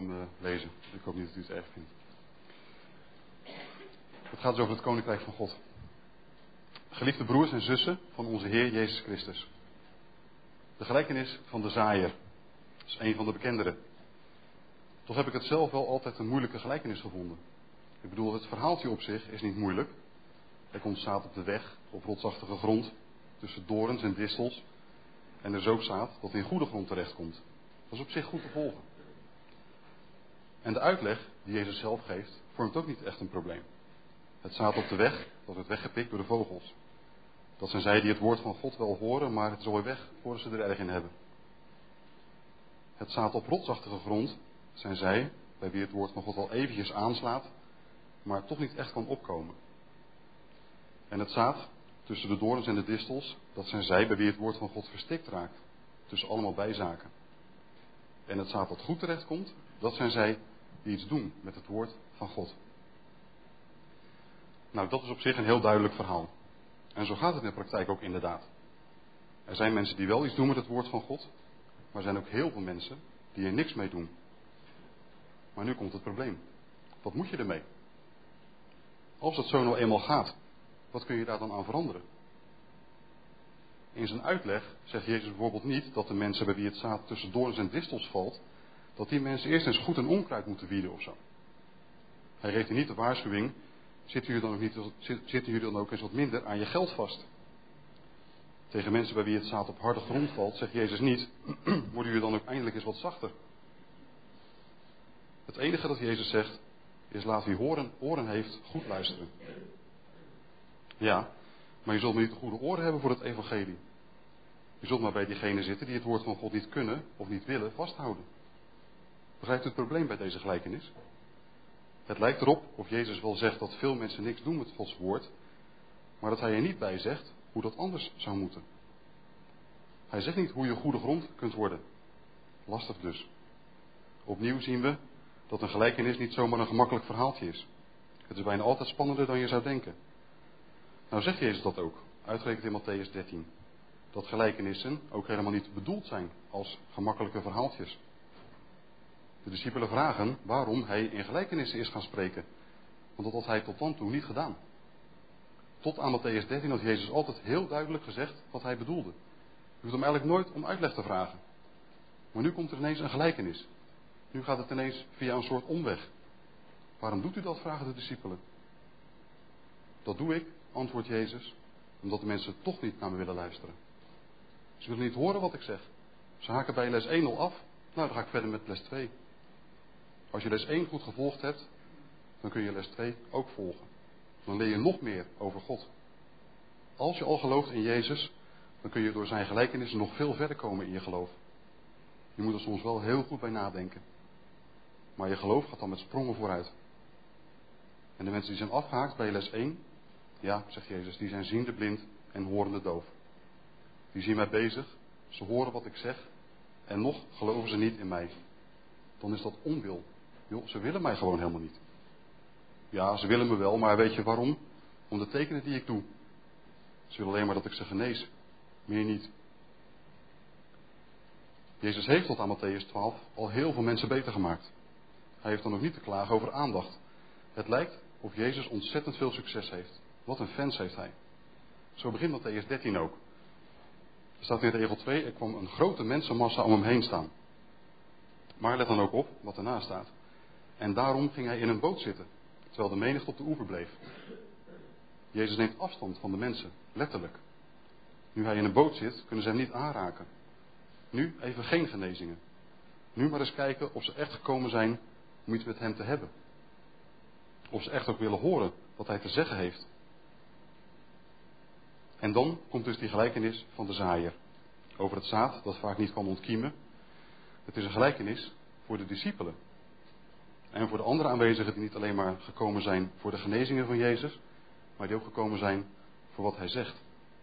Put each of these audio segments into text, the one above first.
hem lezen. Ik hoop niet dat u het erg vindt. Het gaat dus over het Koninkrijk van God. Geliefde broers en zussen van onze Heer Jezus Christus. De gelijkenis van de zaaier. Dat is een van de bekendere. Toch heb ik het zelf wel altijd een moeilijke gelijkenis gevonden. Ik bedoel, het verhaaltje op zich is niet moeilijk. Er komt zaad op de weg, op rotsachtige grond, tussen dorens en distels. En er is ook zaad dat in goede grond terechtkomt. Dat is op zich goed te volgen. En de uitleg die Jezus zelf geeft, vormt ook niet echt een probleem. Het zaad op de weg, dat wordt weggepikt door de vogels. Dat zijn zij die het woord van God wel horen, maar het is alweer weg voordat ze er erg in hebben. Het zaad op rotsachtige grond zijn zij, bij wie het woord van God wel eventjes aanslaat, maar toch niet echt kan opkomen. En het zaad tussen de dorens en de distels, dat zijn zij bij wie het woord van God verstikt raakt, tussen allemaal bijzaken. En het zaad dat goed terechtkomt, dat zijn zij die iets doen met het woord van God. Nou, dat is op zich een heel duidelijk verhaal. En zo gaat het in de praktijk ook inderdaad. Er zijn mensen die wel iets doen met het woord van God, maar er zijn ook heel veel mensen die er niks mee doen. Maar nu komt het probleem. Wat moet je ermee? Als het zo nou eenmaal gaat, wat kun je daar dan aan veranderen? In zijn uitleg zegt Jezus bijvoorbeeld niet dat de mensen bij wie het zaad tussen dorens en distels valt, dat die mensen eerst eens goed een onkruid moeten wieden of zo. Hij geeft hier niet de waarschuwing, zitten jullie dan ook eens wat minder aan je geld vast? Tegen mensen bij wie het zaad op harde grond valt, zegt Jezus niet, worden jullie dan ook eindelijk eens wat zachter? Het enige dat Jezus zegt, is laat wie oren heeft, goed luisteren. Ja, maar je zult maar niet de goede oren hebben voor het evangelie. Je zult maar bij diegenen zitten die het woord van God niet kunnen of niet willen vasthouden. Begrijpt u het probleem bij deze gelijkenis? Het lijkt erop of Jezus wel zegt dat veel mensen niks doen met Gods woord, maar dat hij er niet bij zegt hoe dat anders zou moeten. Hij zegt niet hoe je goede grond kunt worden. Lastig dus. Opnieuw zien we dat een gelijkenis niet zomaar een gemakkelijk verhaaltje is. Het is bijna altijd spannender dan je zou denken. Nou zegt Jezus dat ook, uitgerekend in Mattheüs 13. Dat gelijkenissen ook helemaal niet bedoeld zijn als gemakkelijke verhaaltjes. De discipelen vragen waarom hij in gelijkenissen is gaan spreken. Want dat had hij tot dan toe niet gedaan. Tot aan Mattheüs 13 had Jezus altijd heel duidelijk gezegd wat hij bedoelde. Je hoeft hem eigenlijk nooit om uitleg te vragen. Maar nu komt er ineens een gelijkenis. Nu gaat het ineens via een soort omweg. Waarom doet u dat, vragen de discipelen. Dat doe ik, antwoordt Jezus, omdat de mensen toch niet naar me willen luisteren. Ze willen niet horen wat ik zeg. Ze haken bij les 1 al af. Nou, dan ga ik verder met les 2. Als je les 1 goed gevolgd hebt, dan kun je les 2 ook volgen. Dan leer je nog meer over God. Als je al gelooft in Jezus, dan kun je door zijn gelijkenissen nog veel verder komen in je geloof. Je moet er soms wel heel goed bij nadenken. Maar je geloof gaat dan met sprongen vooruit. En de mensen die zijn afgehaakt bij les 1, ja, zegt Jezus, die zijn ziende blind en horende doof. Die zien mij bezig, ze horen wat ik zeg en nog geloven ze niet in mij. Dan is dat onwil. Joh, ze willen mij gewoon helemaal niet. Ja, ze willen me wel, maar weet je waarom? Om de tekenen die ik doe. Ze willen alleen maar dat ik ze genees. Meer niet. Jezus heeft tot aan Mattheüs 12 al heel veel mensen beter gemaakt. Hij heeft dan ook niet te klagen over aandacht. Het lijkt of Jezus ontzettend veel succes heeft. Wat een fans heeft hij. Zo begint Mattheüs 13 ook. Er staat in regel 2, er kwam een grote mensenmassa om hem heen staan. Maar let dan ook op wat erna staat. En daarom ging hij in een boot zitten, terwijl de menigte op de oever bleef. Jezus neemt afstand van de mensen, letterlijk. Nu hij in een boot zit, kunnen ze hem niet aanraken. Nu even geen genezingen. Nu maar eens kijken of ze echt gekomen zijn om iets met hem te hebben. Of ze echt ook willen horen wat hij te zeggen heeft. En dan komt dus die gelijkenis van de zaaier. Over het zaad dat vaak niet kan ontkiemen. Het is een gelijkenis voor de discipelen. En voor de andere aanwezigen die niet alleen maar gekomen zijn voor de genezingen van Jezus, maar die ook gekomen zijn voor wat hij zegt.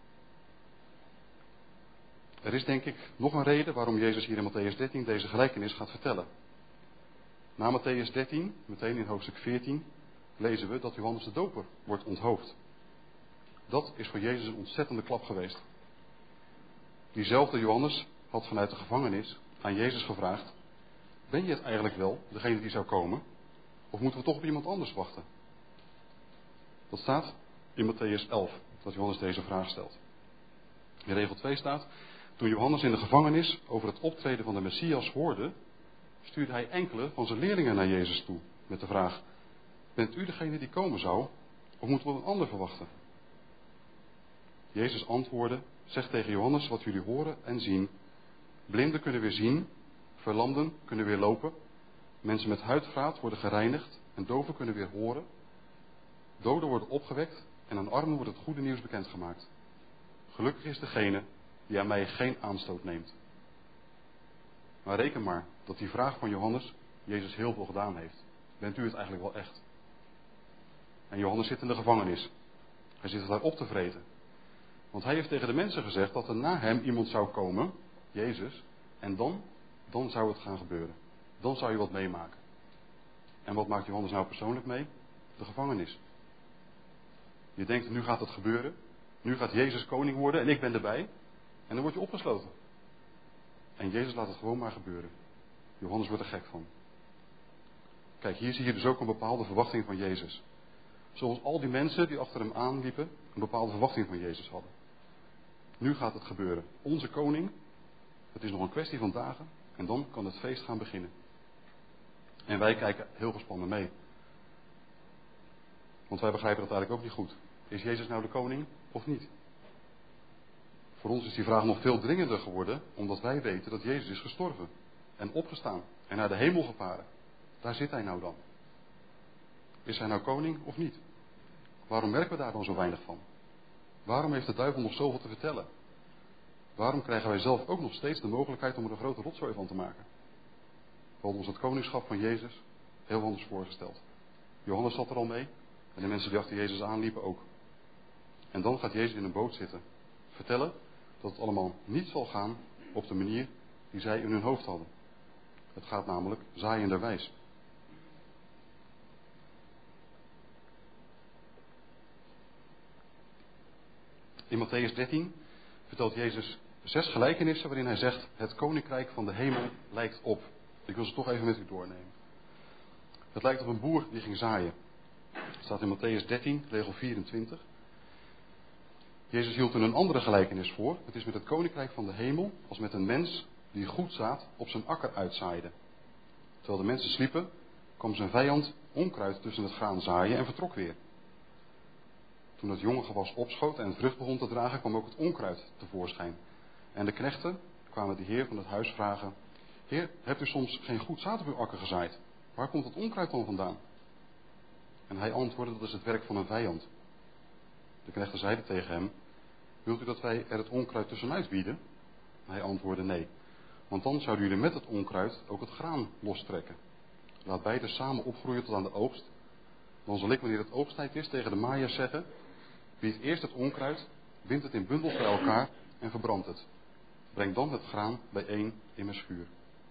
Er is denk ik nog een reden waarom Jezus hier in Mattheüs 13 deze gelijkenis gaat vertellen. Na Mattheüs 13, meteen in hoofdstuk 14, lezen we dat Johannes de Doper wordt onthoofd. Dat is voor Jezus een ontzettende klap geweest. Diezelfde Johannes had vanuit de gevangenis aan Jezus gevraagd: Ben je het eigenlijk wel, degene die zou komen? Of moeten we toch op iemand anders wachten? Dat staat in Mattheüs 11, dat Johannes deze vraag stelt. In regel 2 staat: toen Johannes in de gevangenis over het optreden van de Messias hoorde, stuurde hij enkele van zijn leerlingen naar Jezus toe met de vraag: bent u degene die komen zou, of moeten we een ander verwachten? Jezus antwoordde: zeg tegen Johannes wat jullie horen en zien. Blinden kunnen weer zien, verlamden kunnen weer lopen, mensen met huidvaat worden gereinigd en doven kunnen weer horen, doden worden opgewekt en aan armen wordt het goede nieuws bekendgemaakt. Gelukkig is degene die aan mij geen aanstoot neemt. Maar reken maar dat die vraag van Johannes Jezus heel veel gedaan heeft. Bent u het eigenlijk wel echt? En Johannes zit in de gevangenis. Hij zit daar op te vreten. Want hij heeft tegen de mensen gezegd dat er na hem iemand zou komen, Jezus, en dan zou het gaan gebeuren. Dan zou je wat meemaken. En wat maakt Johannes nou persoonlijk mee? De gevangenis. Je denkt, nu gaat het gebeuren. Nu gaat Jezus koning worden en ik ben erbij. En dan word je opgesloten. En Jezus laat het gewoon maar gebeuren. Johannes wordt er gek van. Kijk, hier zie je dus ook een bepaalde verwachting van Jezus. Zoals al die mensen die achter hem aanliepen een bepaalde verwachting van Jezus hadden. Nu gaat het gebeuren. Onze koning, het is nog een kwestie van dagen en dan kan het feest gaan beginnen. En wij kijken heel gespannen mee. Want wij begrijpen dat eigenlijk ook niet goed. Is Jezus nou de koning of niet? Voor ons is die vraag nog veel dringender geworden, omdat wij weten dat Jezus is gestorven en opgestaan en naar de hemel gevaren. Daar zit hij nou dan. Is hij nou koning of niet? Waarom merken we daar dan zo weinig van? Waarom heeft de duivel nog zoveel te vertellen? Waarom krijgen wij zelf ook nog steeds de mogelijkheid om er een grote rotzooi van te maken? We hadden ons het koningschap van Jezus heel anders voorgesteld. Johannes zat er al mee en de mensen die achter Jezus aanliepen ook. En dan gaat Jezus in een boot zitten. Vertellen dat het allemaal niet zal gaan op de manier die zij in hun hoofd hadden. Het gaat namelijk zaaienderwijs. In Mattheüs 13 vertelt Jezus 6 gelijkenissen waarin hij zegt: het koninkrijk van de hemel lijkt op. Ik wil ze toch even met u doornemen. Het lijkt op een boer die ging zaaien. Het staat in Mattheüs 13, regel 24. Jezus hield toen een andere gelijkenis voor. Het is met het koninkrijk van de hemel als met een mens die goed zaad op zijn akker uitzaaide. Terwijl de mensen sliepen, kwam zijn vijand onkruid tussen het graan zaaien en vertrok weer. Toen het jonge gewas opschoot en vrucht begon te dragen, kwam ook het onkruid tevoorschijn. En de knechten kwamen de heer van het huis vragen: Heer, hebt u soms geen goed zaad op uw akker gezaaid? Waar komt het onkruid dan vandaan? En hij antwoordde: dat is het werk van een vijand. De knechten zeiden tegen hem: wilt u dat wij er het onkruid tussenuit bieden? En hij antwoordde: nee, want dan zouden jullie met het onkruid ook het graan lostrekken. Laat beide samen opgroeien tot aan de oogst. Dan zal ik, wanneer het oogsttijd is, tegen de maaiers zeggen: bied eerst het onkruid, bind het in bundels bij elkaar en verbrand het. Breng dan het graan bijeen in mijn schuur.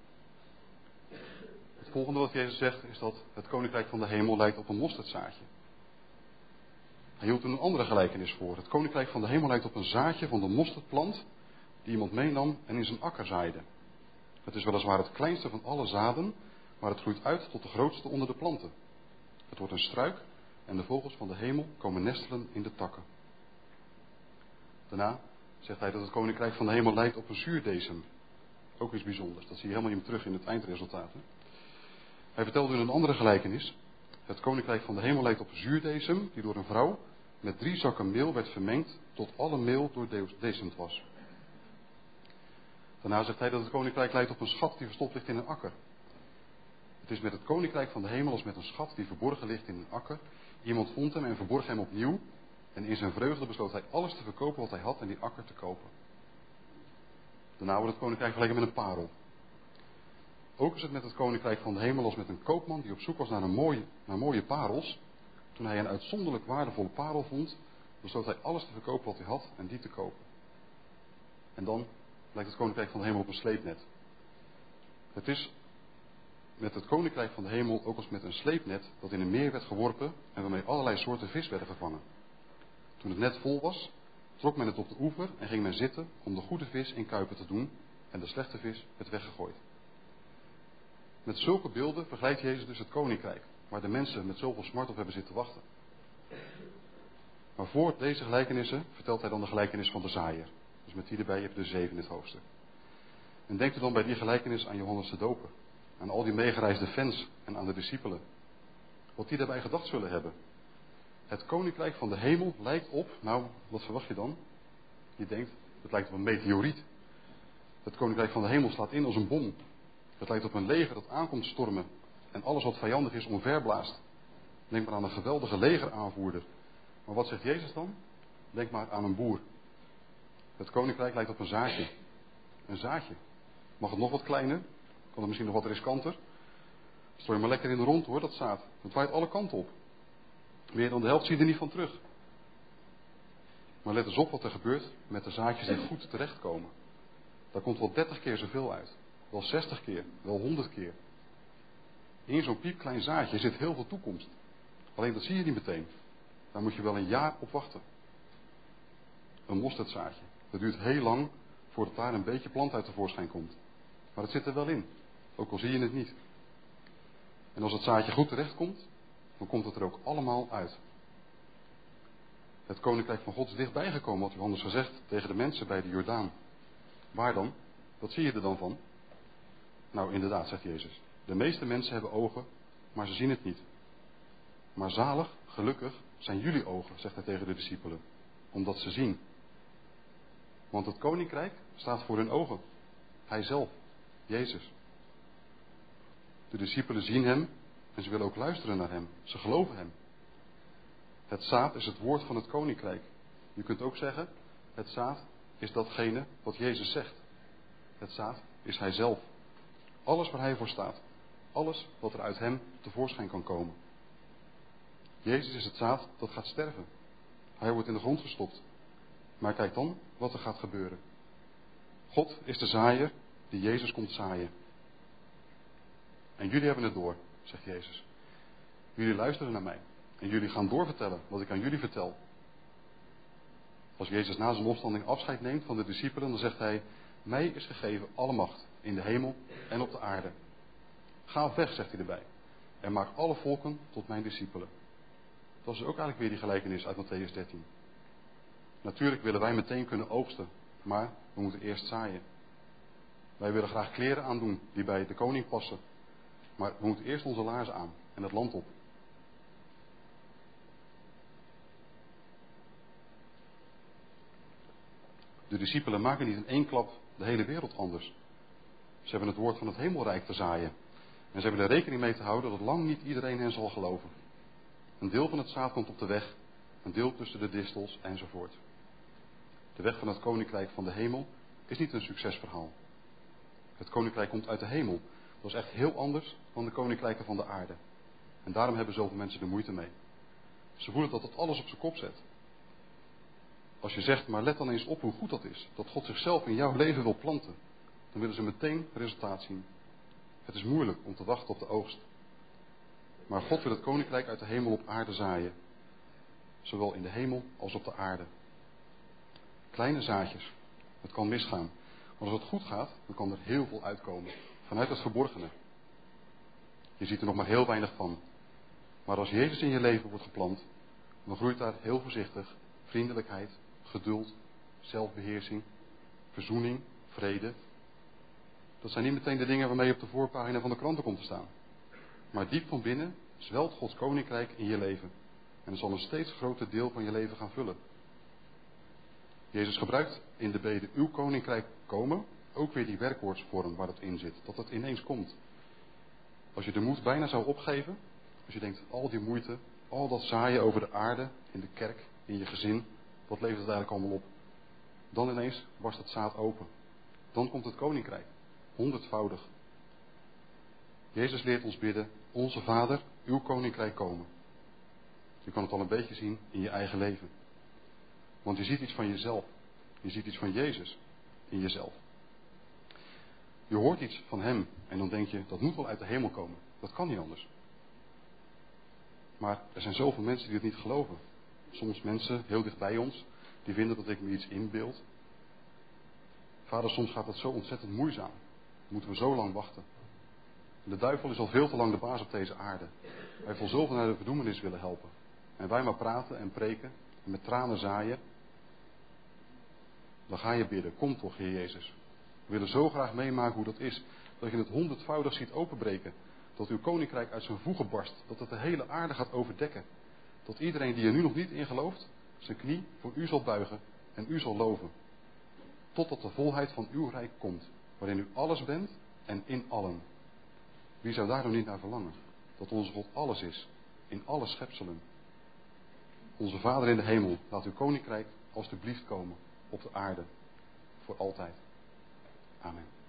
Het volgende wat Jezus zegt is dat het koninkrijk van de hemel lijkt op een mosterdzaadje. Hij hield toen een andere gelijkenis voor. Het koninkrijk van de hemel lijkt op een zaadje van de mosterdplant die iemand meenam en in zijn akker zaaide. Het is weliswaar het kleinste van alle zaden, maar het groeit uit tot de grootste onder de planten. Het wordt een struik en de vogels van de hemel komen nestelen in de takken. Daarna zegt hij dat het koninkrijk van de hemel lijkt op een zuurdesem. Ook iets bijzonders. Dat zie je helemaal niet meer terug in het eindresultaat. Hè? Hij vertelde in een andere gelijkenis: het koninkrijk van de hemel lijkt op een zuurdesem die door een vrouw met 3 zakken meel werd vermengd tot alle meel doordezemd was. Daarna zegt hij dat het koninkrijk lijkt op een schat die verstopt ligt in een akker. Het is met het koninkrijk van de hemel als met een schat die verborgen ligt in een akker. Iemand vond hem en verborg hem opnieuw. En in zijn vreugde besloot hij alles te verkopen wat hij had en die akker te kopen. Daarna wordt het koninkrijk vergeleken met een parel. Ook is het met het koninkrijk van de hemel als met een koopman die op zoek was naar mooie parels. Toen hij een uitzonderlijk waardevolle parel vond, besloot hij alles te verkopen wat hij had en die te kopen. En dan lijkt het koninkrijk van de hemel op een sleepnet. Het is met het koninkrijk van de hemel ook als met een sleepnet dat in een meer werd geworpen en waarmee allerlei soorten vis werden gevangen. Toen het net vol was, trok men het op de oever en ging men zitten om de goede vis in kuipen te doen en de slechte vis werd weggegooid. Met zulke beelden vergelijkt Jezus dus het koninkrijk, waar de mensen met zoveel smart op hebben zitten wachten. Maar voor deze gelijkenissen vertelt hij dan de gelijkenis van de zaaier. Dus met die erbij heb je de 7 in het hoofdstuk. En denkt u dan bij die gelijkenis aan Johannes de Doper. Aan al die meegereisde fans en aan de discipelen. Wat die daarbij gedacht zullen hebben. Het koninkrijk van de hemel lijkt op, nou, wat verwacht je dan? Je denkt, het lijkt op een meteoriet. Het koninkrijk van de hemel slaat in als een bom. Het lijkt op een leger dat aankomt stormen en alles wat vijandig is omverblaast. Denk maar aan een geweldige legeraanvoerder. Maar wat zegt Jezus dan? Denk maar aan een boer. Het koninkrijk lijkt op een zaadje. Een zaadje. Mag het nog wat kleiner? Kan het misschien nog wat riskanter? Strooi maar lekker in de rond hoor, dat zaad. Het waait alle kanten op. Meer dan de helft zie je er niet van terug. Maar let eens op wat er gebeurt met de zaadjes die goed terechtkomen. Daar komt wel 30 keer zoveel uit. Wel 60 keer, wel 100 keer. In zo'n piepklein zaadje zit heel veel toekomst. Alleen dat zie je niet meteen. Daar moet je wel een jaar op wachten. Een mosterdzaadje. Dat duurt heel lang voordat daar een beetje plant uit tevoorschijn komt. Maar het zit er wel in. Ook al zie je het niet. En als het zaadje goed terechtkomt, dan komt het er ook allemaal uit. Het koninkrijk van God is dichtbij gekomen, had Johannes gezegd, tegen de mensen bij de Jordaan. Waar dan? Wat zie je er dan van? Nou, inderdaad, zegt Jezus. De meeste mensen hebben ogen, maar ze zien het niet. Maar zalig, gelukkig, zijn jullie ogen, zegt hij tegen de discipelen. Omdat ze zien. Want het koninkrijk staat voor hun ogen. Hij zelf, Jezus. De discipelen zien hem en ze willen ook luisteren naar hem. Ze geloven hem. Het zaad is het woord van het koninkrijk. Je kunt ook zeggen, het zaad is datgene wat Jezus zegt. Het zaad is hij zelf. Alles waar hij voor staat. Alles wat er uit hem tevoorschijn kan komen. Jezus is het zaad dat gaat sterven. Hij wordt in de grond gestopt. Maar kijk dan wat er gaat gebeuren. God is de zaaier die Jezus komt zaaien. En jullie hebben het door, zegt Jezus. Jullie luisteren naar mij. En jullie gaan doorvertellen wat ik aan jullie vertel. Als Jezus na zijn opstanding afscheid neemt van de discipelen, dan zegt hij, mij is gegeven alle macht in de hemel en op de aarde. Ga op weg, zegt hij erbij. En maak alle volken tot mijn discipelen. Dat is ook eigenlijk weer die gelijkenis uit Mattheüs 13. Natuurlijk willen wij meteen kunnen oogsten, maar we moeten eerst zaaien. Wij willen graag kleren aandoen die bij de koning passen. Maar we moeten eerst onze laarzen aan en het land op. De discipelen maken niet in één klap de hele wereld anders. Ze hebben het woord van het hemelrijk te zaaien. En ze hebben er rekening mee te houden dat lang niet iedereen hen zal geloven. Een deel van het zaad komt op de weg, een deel tussen de distels enzovoort. De weg van het koninkrijk van de hemel is niet een succesverhaal. Het koninkrijk komt uit de hemel. Dat is echt heel anders dan de koninkrijken van de aarde. En daarom hebben zoveel mensen er moeite mee. Ze voelen dat het alles op zijn kop zet. Als je zegt, maar let dan eens op hoe goed dat is. Dat God zichzelf in jouw leven wil planten. Dan willen ze meteen resultaat zien. Het is moeilijk om te wachten op de oogst. Maar God wil het koninkrijk uit de hemel op aarde zaaien. Zowel in de hemel als op de aarde. Kleine zaadjes. Het kan misgaan. Maar als het goed gaat, dan kan er heel veel uitkomen. Vanuit het verborgene. Je ziet er nog maar heel weinig van. Maar als Jezus in je leven wordt geplant, dan groeit daar heel voorzichtig vriendelijkheid, geduld, zelfbeheersing, verzoening, vrede. Dat zijn niet meteen de dingen waarmee je op de voorpagina van de kranten komt te staan. Maar diep van binnen zwelt Gods koninkrijk in je leven. En het zal een steeds groter deel van je leven gaan vullen. Jezus gebruikt in de bede uw koninkrijk komen ook weer die werkwoordsvorm waar dat in zit. Dat het ineens komt. Als je de moed bijna zou opgeven, als je denkt al die moeite, al dat zaaien over de aarde, in de kerk, in je gezin, wat levert het eigenlijk allemaal op? Dan ineens barst het zaad open. Dan komt het koninkrijk, 100voudig. Jezus leert ons bidden, onze Vader, uw koninkrijk komen. Je kan het al een beetje zien in je eigen leven. Want je ziet iets van jezelf. Je ziet iets van Jezus in jezelf. Je hoort iets van hem en dan denk je, dat moet wel uit de hemel komen. Dat kan niet anders. Maar er zijn zoveel mensen die het niet geloven. Soms mensen heel dicht bij ons, die vinden dat ik me iets inbeeld. Vader, soms gaat dat zo ontzettend moeizaam. Moeten we zo lang wachten. De duivel is al veel te lang de baas op deze aarde. Hij heeft al zoveel naar de verdoemenis willen helpen. En wij maar praten en preken en met tranen zaaien. Dan ga je bidden. Kom toch, Heer Jezus. We willen zo graag meemaken hoe dat is. Dat je het 100voudig ziet openbreken. Dat uw koninkrijk uit zijn voegen barst. Dat het de hele aarde gaat overdekken. Dat iedereen die er nu nog niet in gelooft, zijn knie voor u zal buigen en u zal loven. Totdat de volheid van uw rijk komt. Waarin u alles bent en in allen. Wie zou daar nog niet naar verlangen? Dat onze God alles is. In alle schepselen. Onze Vader in de hemel, laat uw koninkrijk alstublieft komen op de aarde. Voor altijd. Amen.